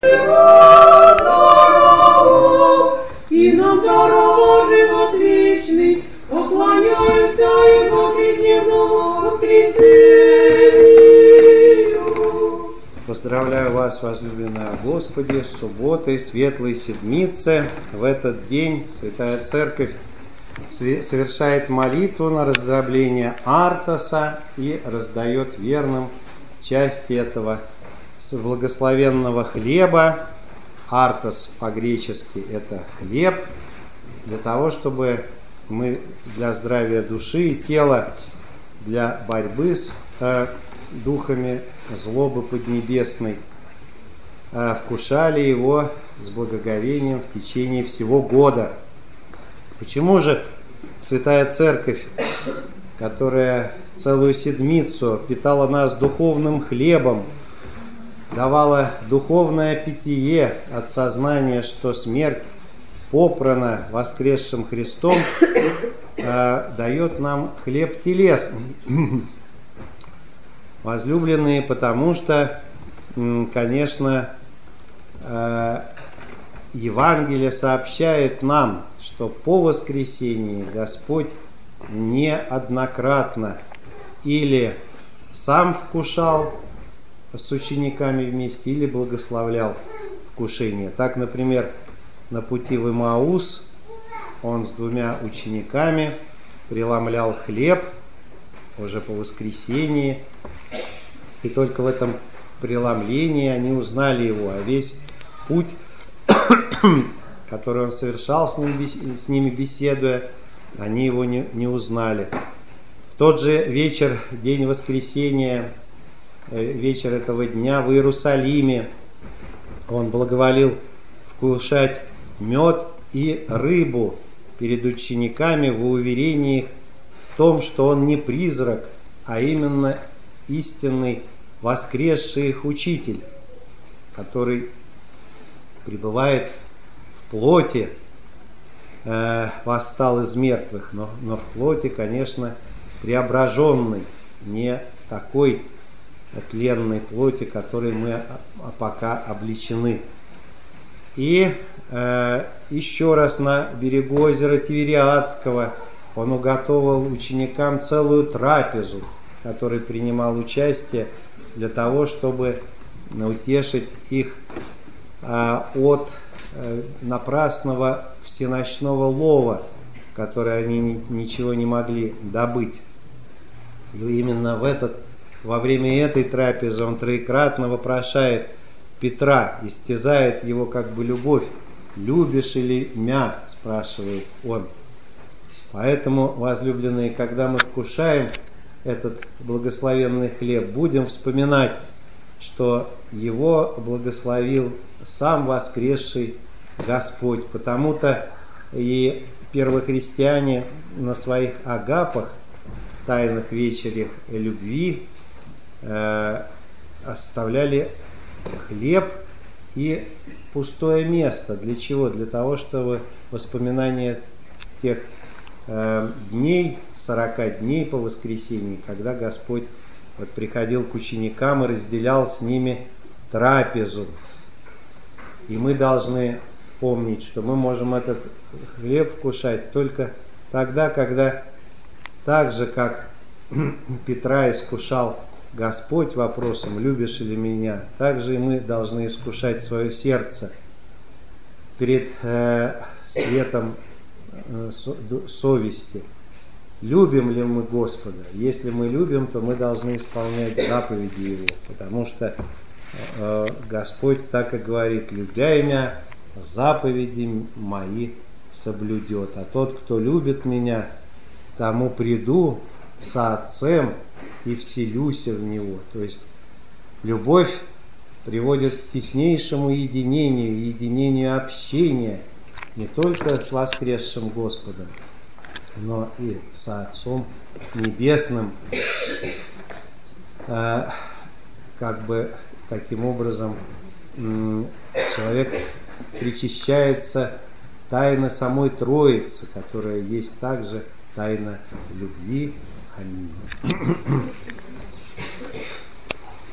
И нам даровал живот вечный, поклоняемся Его трехдневному воскресению. Поздравляю вас, возлюбленная Господи, с субботой, светлой седмицы. В этот день Святая Церковь совершает молитву на раздробление Артоса и раздает верным части этого благословенного хлеба. Артос по-гречески это хлеб, для того, чтобы мы для здравия души и тела, для борьбы с духами злобы поднебесной, вкушали его с благоговением в течение всего года. Почему же Святая Церковь, которая целую седмицу питала нас духовным хлебом, давала духовное питье от сознания, что смерть попрана воскресшим Христом, дает нам хлеб телесный? Возлюбленные, потому что, конечно, Евангелие сообщает нам, что по воскресении Господь неоднократно или сам вкушал с учениками вместе, или благословлял вкушение. Так, например, на пути в Имаус он с двумя учениками преломлял хлеб уже по воскресении, и только в этом преломлении они узнали его, а весь путь, который он совершал с ними беседуя, они его не узнали. В тот же вечер, день воскресения, вечер этого дня в Иерусалиме, он благоволил вкушать мед и рыбу перед учениками в уверении в том, что он не призрак, а именно истинный воскресший их учитель, который пребывает в плоти, восстал из мертвых, но в плоти, конечно, преображенный, не такой тленной плоти, которой мы пока обличены. И еще раз на берегу озера Тивериадского он уготовил ученикам целую трапезу, в которой принимал участие для того, чтобы утешить их от напрасного всеночного лова, в которое они ничего не могли добыть. И именно во время этой трапезы он троекратно вопрошает Петра, истязает его как бы любовь. «Любишь ли мя?» – спрашивает он. Поэтому, возлюбленные, когда мы вкушаем этот благословенный хлеб, будем вспоминать, что его благословил сам воскресший Господь. Потому-то и первохристиане на своих агапах, тайных вечерях любви, оставляли хлеб и пустое место. Для чего? Для того, чтобы воспоминание тех дней, 40 дней по воскресенье, когда Господь приходил к ученикам и разделял с ними трапезу. И мы должны помнить, что мы можем этот хлеб вкушать только тогда, когда так же, как Петра искушал Господь вопросом «любишь ли меня?», так же и мы должны искушать свое сердце перед светом совести. Любим ли мы Господа? Если мы любим, то мы должны исполнять заповеди Его, потому что Господь так и говорит: «Любя меня, заповеди мои соблюдет. А тот, кто любит меня, тому приду со Отцем и вселюся в него». То есть любовь приводит к теснейшему единению общения не только с воскресшим Господом, но и со Отцом Небесным. Как бы таким образом человек причащается тайны самой Троицы, которая есть также тайна любви. Аминь.